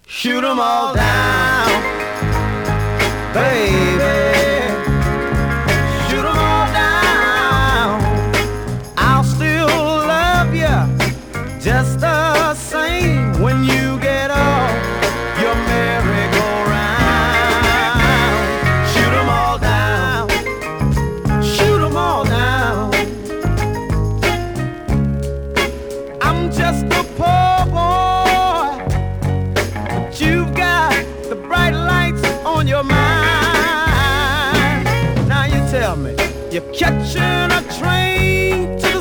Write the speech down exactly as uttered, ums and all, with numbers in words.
Shoot 'em all down, baby. Shoot 'em all down. I'll still love you just the same when you get off your merry-go-round. Shoot 'em all down. Shoot 'em all down. I'm just a poor boy, but you've got the bright lights on your mind. Now you tell me, you're catching a train to